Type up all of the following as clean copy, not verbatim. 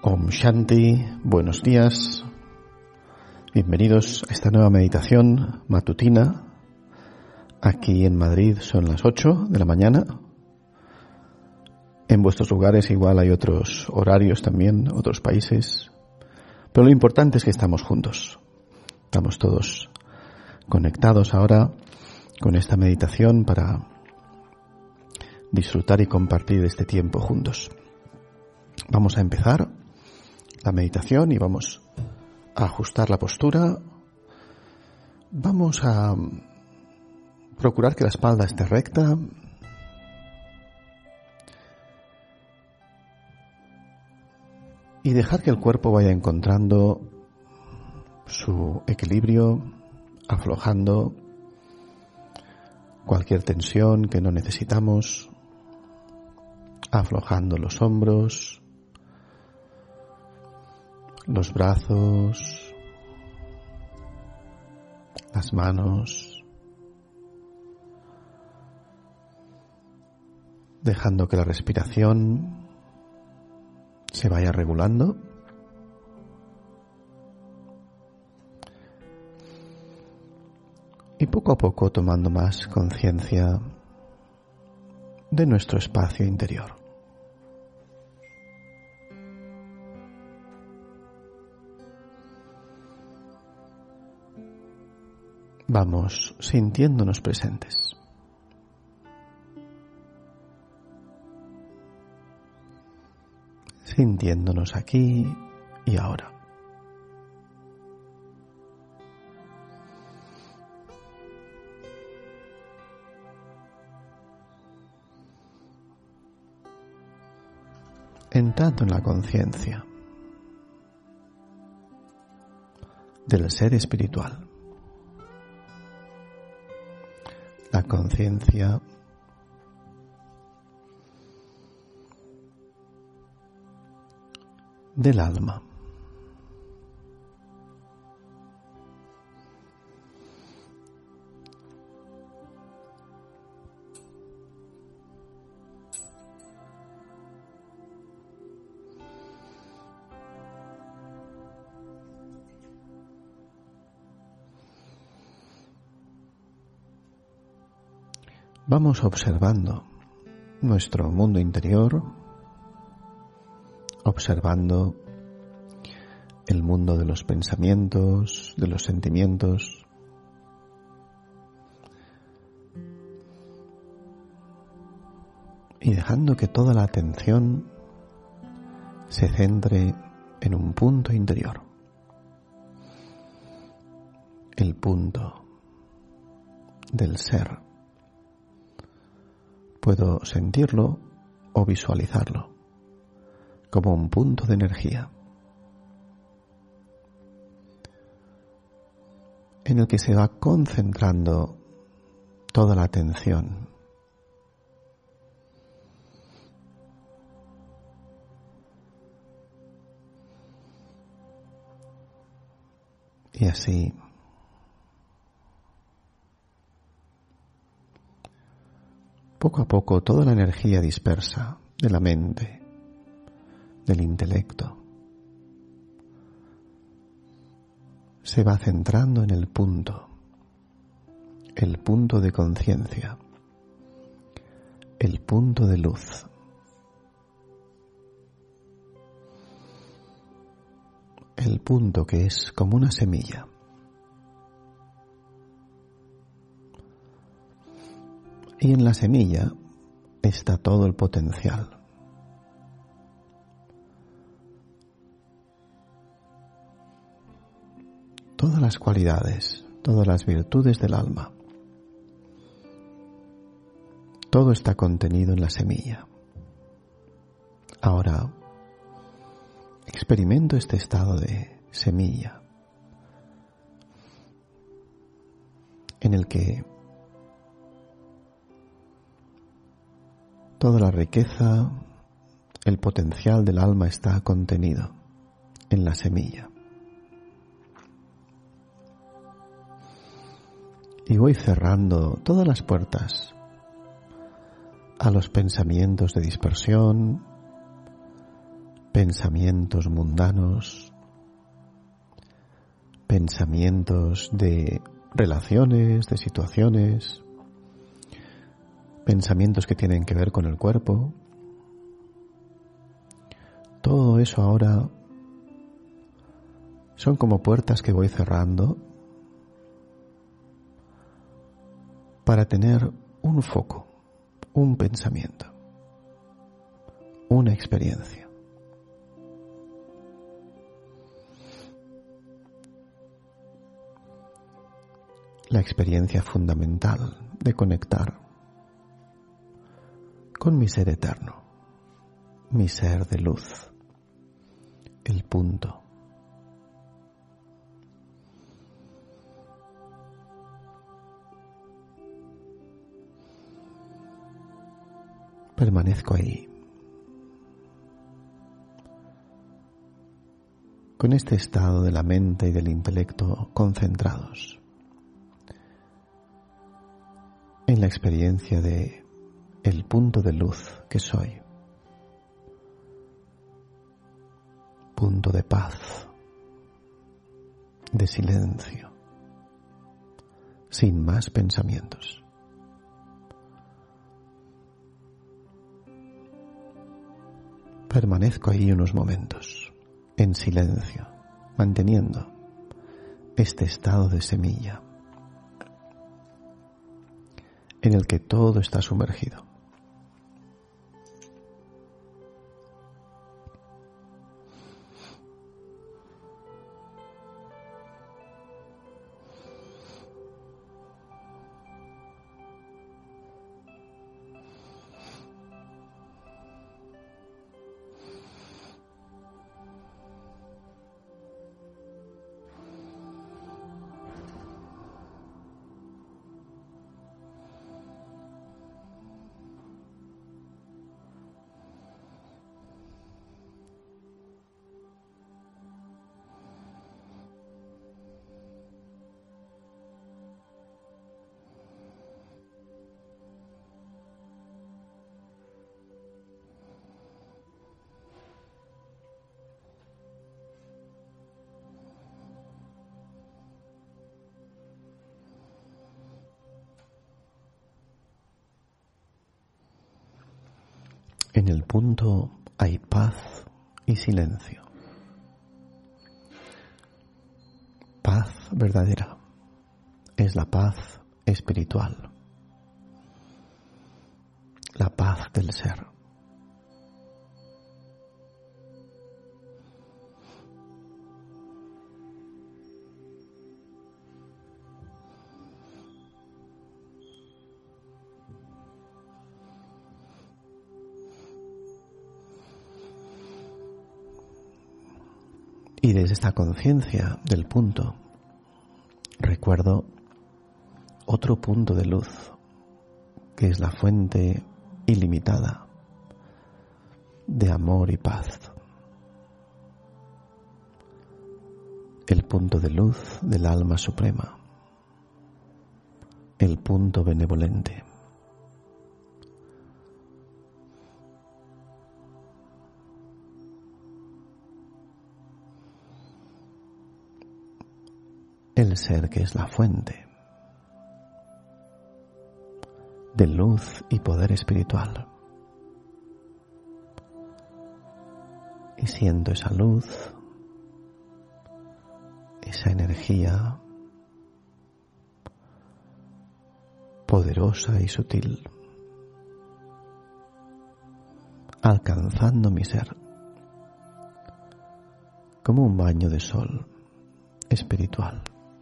Om Shanti, buenos días, bienvenidos a esta nueva meditación matutina. Aquí en Madrid son las 8 de la mañana. En vuestros lugares igual hay otros horarios también, otros países. Pero lo importante es que estamos juntos. Estamos todos conectados ahora con esta meditación para disfrutar y compartir este tiempo juntos. Vamos a empezar la meditación y vamos a ajustar la postura. Vamos a procurar que la espalda esté recta. Y dejar que el cuerpo vaya encontrando su equilibrio, aflojando cualquier tensión que no necesitamos, aflojando los hombros, los brazos, las manos, dejando que la respiración se vaya regulando. Y poco a poco tomando más conciencia de nuestro espacio interior. Vamos sintiéndonos presentes. Sintiéndonos aquí y ahora. Entrando en la conciencia del ser espiritual. La conciencia del alma. Vamos observando nuestro mundo interior, observando el mundo de los pensamientos, de los sentimientos, y dejando que toda la atención se centre en un punto interior, el punto del ser. Puedo sentirlo o visualizarlo como un punto de energía en el que se va concentrando toda la atención. Y así poco a poco toda la energía dispersa de la mente, del intelecto, se va centrando en el punto de conciencia, el punto de luz. El punto que es como una semilla. Y en la semilla está todo el potencial. Todas las cualidades, todas las virtudes del alma. Todo está contenido en la semilla. Ahora, experimento este estado de semilla en el que toda la riqueza, el potencial del alma está contenido en la semilla. Y voy cerrando todas las puertas a los pensamientos de dispersión, pensamientos mundanos, pensamientos de relaciones, de situaciones, pensamientos que tienen que ver con el cuerpo. Todo eso ahora son como puertas que voy cerrando para tener un foco, un pensamiento, una experiencia. La experiencia fundamental de conectar con mi ser eterno, mi ser de luz, el punto. Permanezco ahí, con este estado de la mente y del intelecto concentrados en la experiencia de el punto de luz que soy, punto de paz, de silencio, sin más pensamientos. Permanezco ahí unos momentos, en silencio, manteniendo este estado de semilla, en el que todo está sumergido. En el punto hay paz y silencio. Paz verdadera es la paz espiritual, la paz del ser. Y desde esta conciencia del punto, recuerdo otro punto de luz, que es la fuente ilimitada de amor y paz. El punto de luz del alma suprema, el punto benevolente. El ser que es la fuente de luz y poder espiritual. Y siento esa luz, esa energía poderosa y sutil, alcanzando mi ser como un baño de sol espiritual.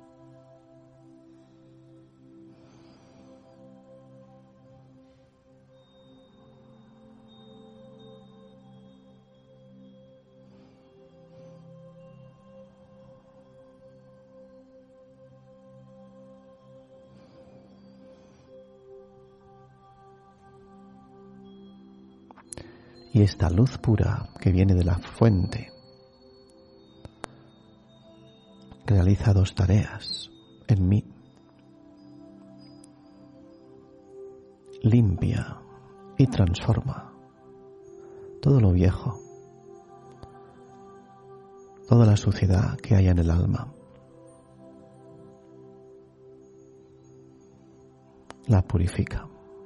Y esta luz pura que viene de la fuente realiza dos tareas en mí. Limpia y transforma todo lo viejo, toda la suciedad que haya en el alma. La purifica.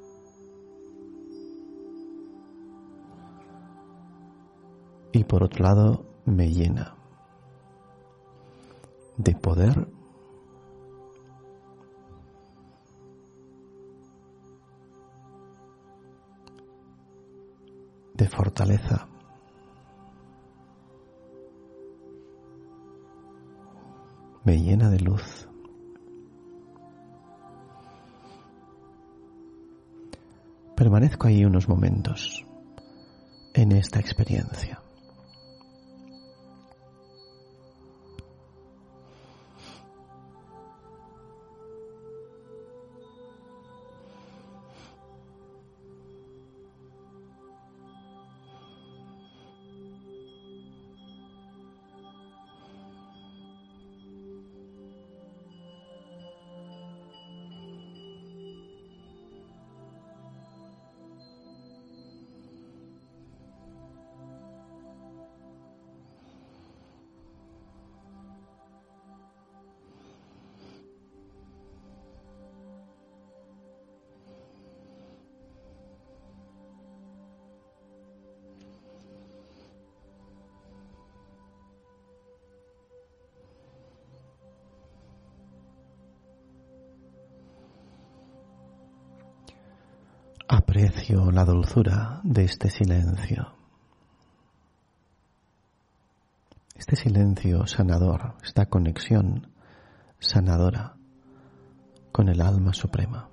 Y por otro lado, me llena de poder, de fortaleza, me llena de luz. Permanezco ahí unos momentos en esta experiencia. Aprecio la dulzura de este silencio. Este silencio sanador, esta conexión sanadora con el alma suprema.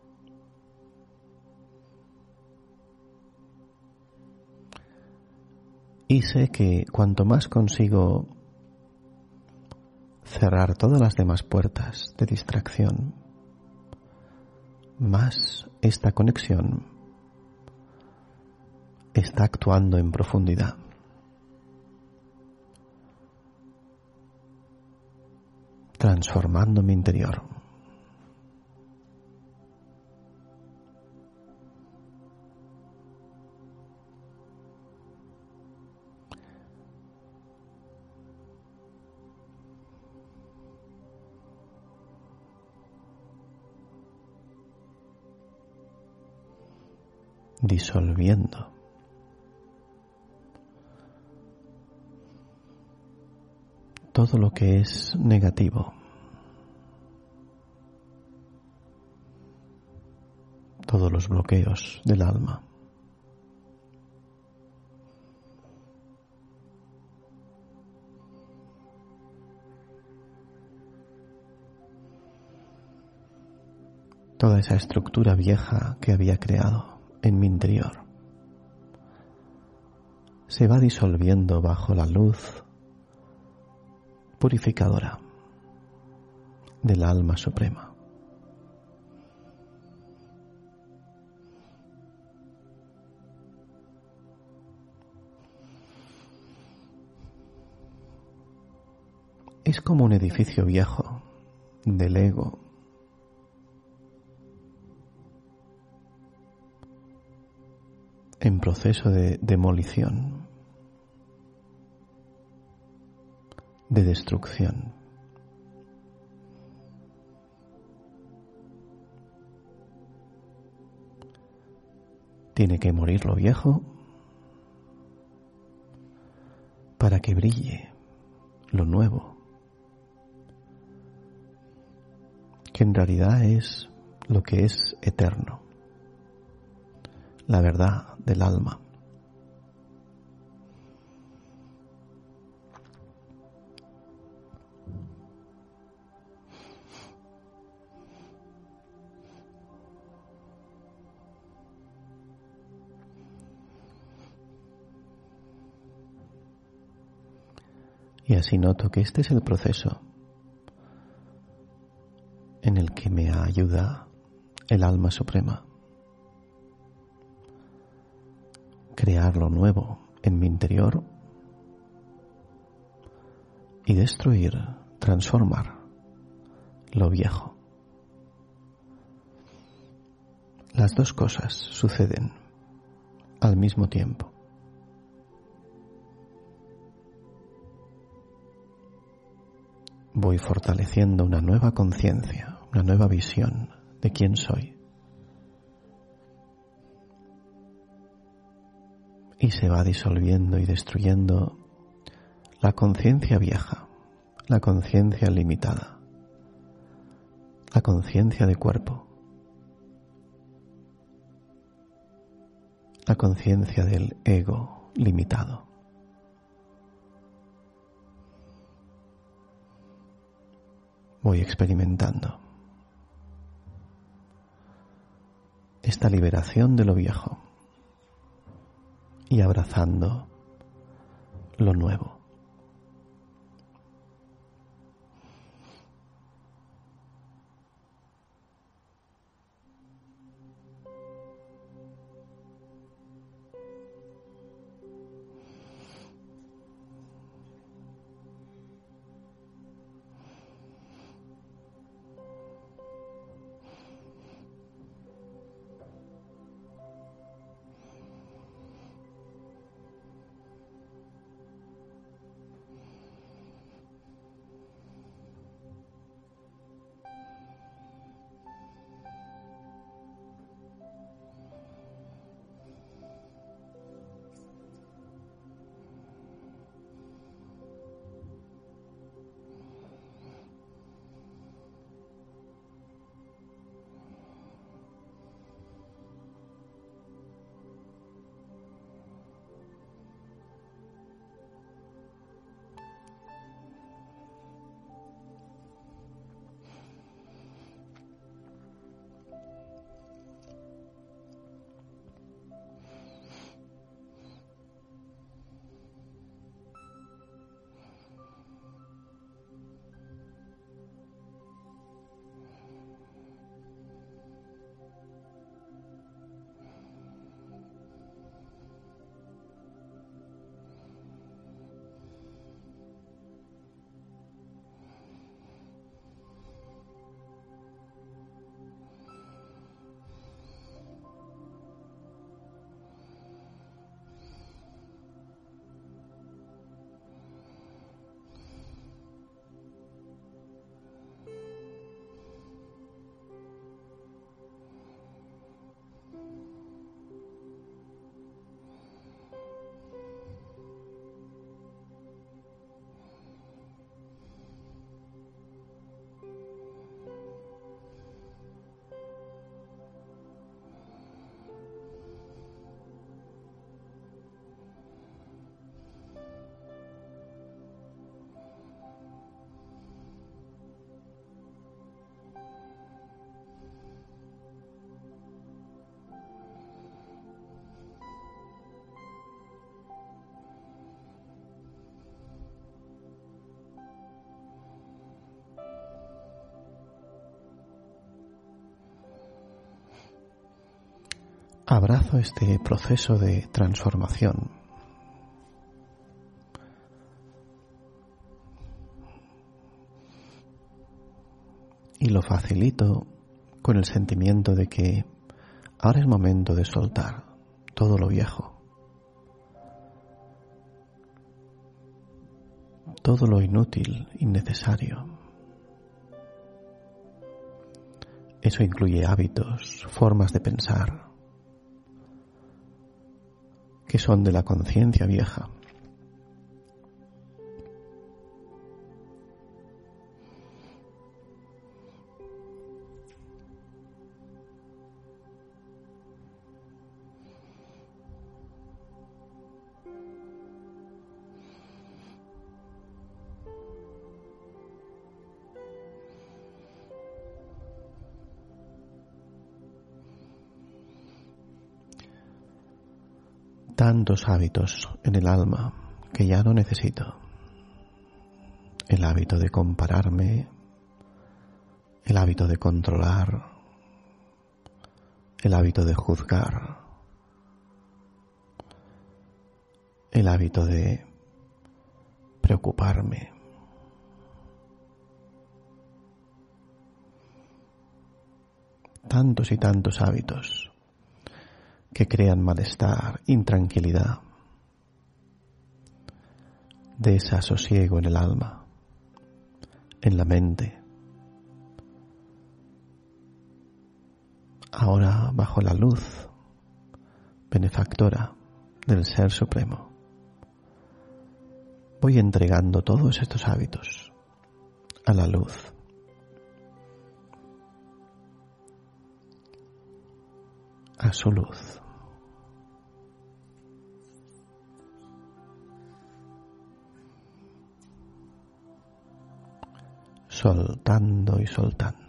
Y sé que cuanto más consigo cerrar todas las demás puertas de distracción, más esta conexión está actuando en profundidad. Transformando mi interior. Disolviendo todo lo que es negativo, todos los bloqueos del alma. Toda esa estructura vieja que había creado en mi interior se va disolviendo bajo la luz purificadora del alma suprema. Es como un edificio viejo del ego en proceso de demolición, de destrucción. Tiene que morir lo viejo para que brille lo nuevo, que en realidad es lo que es eterno, la verdad del alma. Y así noto que este es el proceso en el que me ayuda el alma suprema. Crear lo nuevo en mi interior y destruir, transformar lo viejo. Las dos cosas suceden al mismo tiempo. voy fortaleciendo una nueva conciencia, una nueva visión de quién soy. Y se va disolviendo y destruyendo la conciencia vieja, la conciencia limitada, la conciencia de cuerpo, la conciencia del ego limitado. Voy experimentando esta liberación de lo viejo y abrazando lo nuevo. Abrazo este proceso de transformación y lo facilito con el sentimiento de que ahora es momento de soltar todo lo viejo, todo lo inútil, innecesario. Eso incluye hábitos, formas de pensar, que son de la conciencia vieja. Tantos hábitos en el alma que ya no necesito. El hábito de compararme, el hábito de controlar, el hábito de juzgar, el hábito de preocuparme. Tantos y tantos hábitos que crean malestar, intranquilidad, desasosiego en el alma, en la mente. Ahora bajo la luz benefactora del Ser Supremo, voy entregando todos estos hábitos a la luz. A su luz. Soltando y soltando.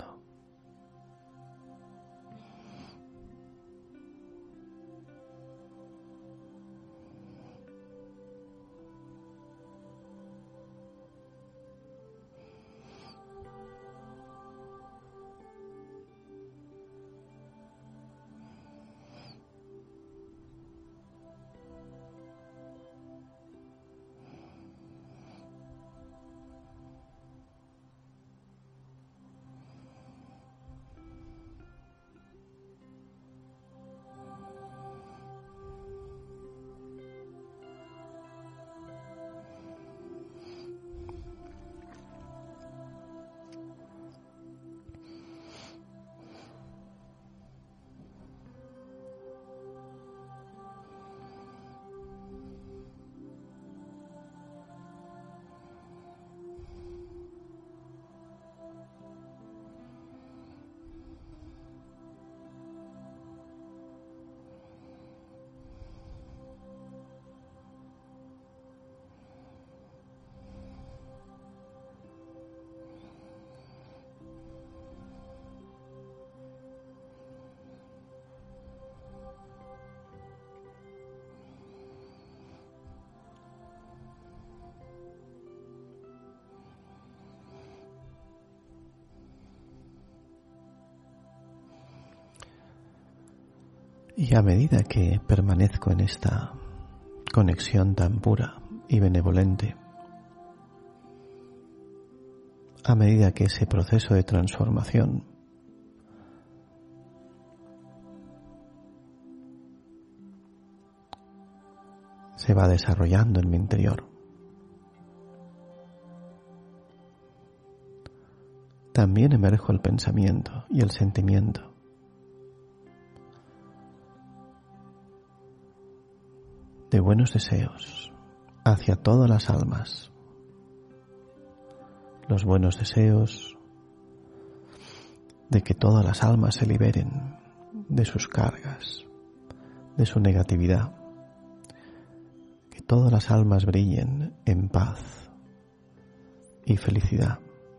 Y a medida que permanezco en esta conexión tan pura y benevolente, a medida que ese proceso de transformación se va desarrollando en mi interior, también emerjo el pensamiento y el sentimiento de buenos deseos hacia todas las almas. Los buenos deseos de que todas las almas se liberen de sus cargas, de su negatividad, que todas las almas brillen en paz y felicidad.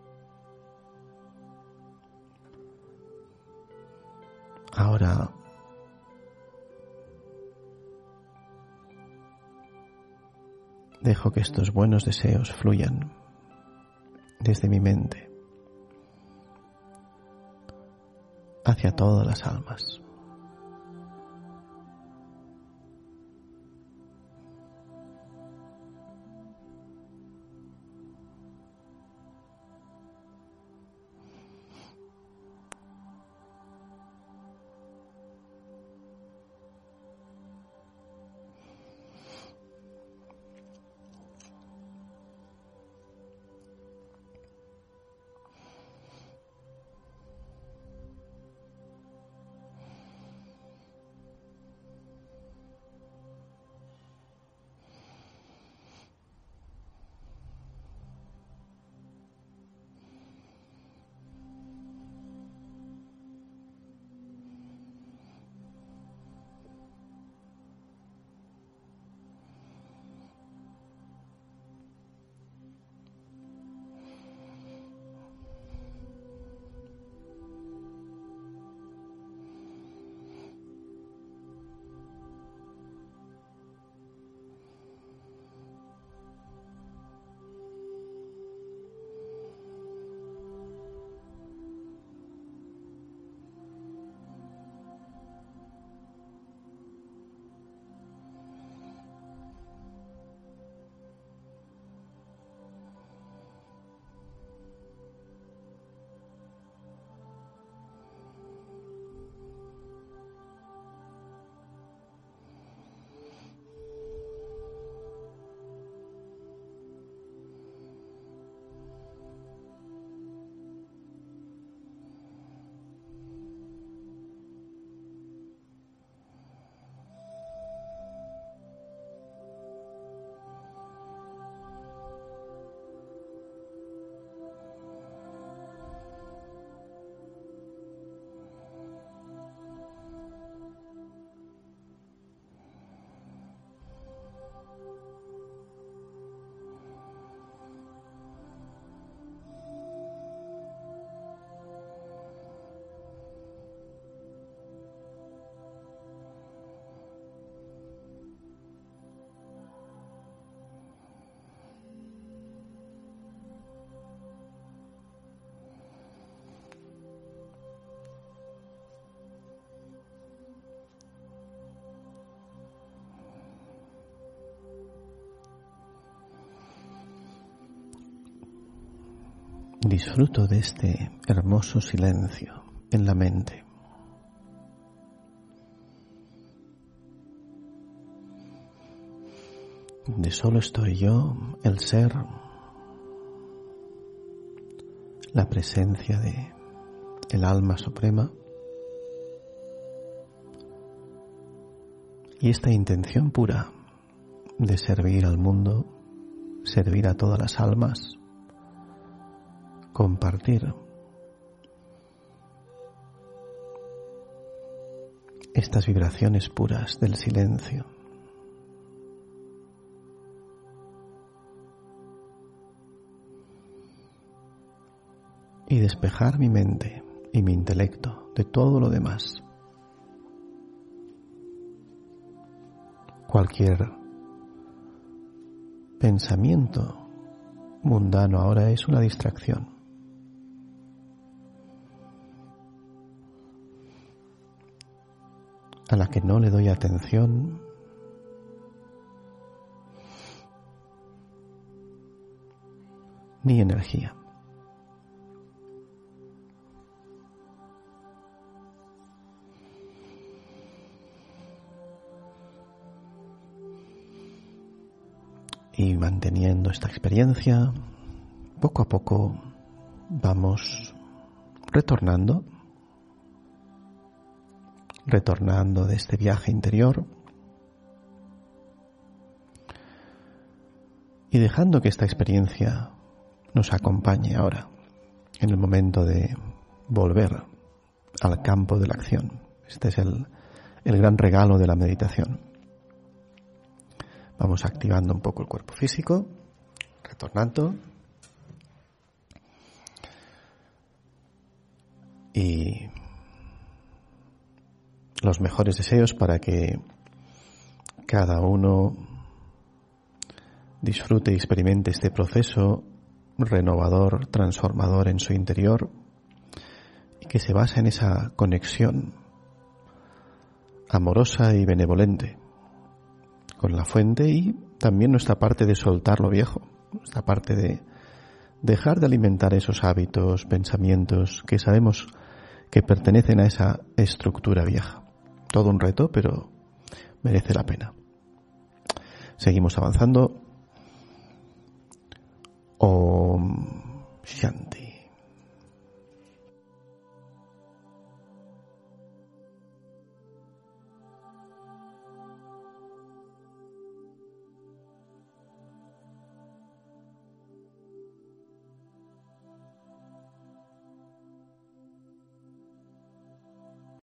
Ahora dejo que estos buenos deseos fluyan desde mi mente hacia todas las almas. disfruto de este hermoso silencio en la mente. De solo estoy yo, el ser, la presencia de el alma suprema y esta intención pura de servir al mundo, servir a todas las almas, compartir estas vibraciones puras del silencio. Y despejar mi mente y mi intelecto de todo lo demás. Cualquier pensamiento mundano ahora es una distracción. A la que no le doy atención ni energía. Y manteniendo esta experiencia, poco a poco vamos retornando de este viaje interior y dejando que esta experiencia nos acompañe ahora en el momento de volver al campo de la acción. Este es el gran regalo de la meditación. Vamos activando un poco el cuerpo físico, retornando. Y los mejores deseos para que cada uno disfrute y experimente este proceso renovador, transformador en su interior y que se basa en esa conexión amorosa y benevolente con la fuente y también nuestra parte de soltar lo viejo, nuestra parte de dejar de alimentar esos hábitos, pensamientos que sabemos que pertenecen a esa estructura vieja. Todo un reto, pero merece la pena. Seguimos avanzando. Om Shanti.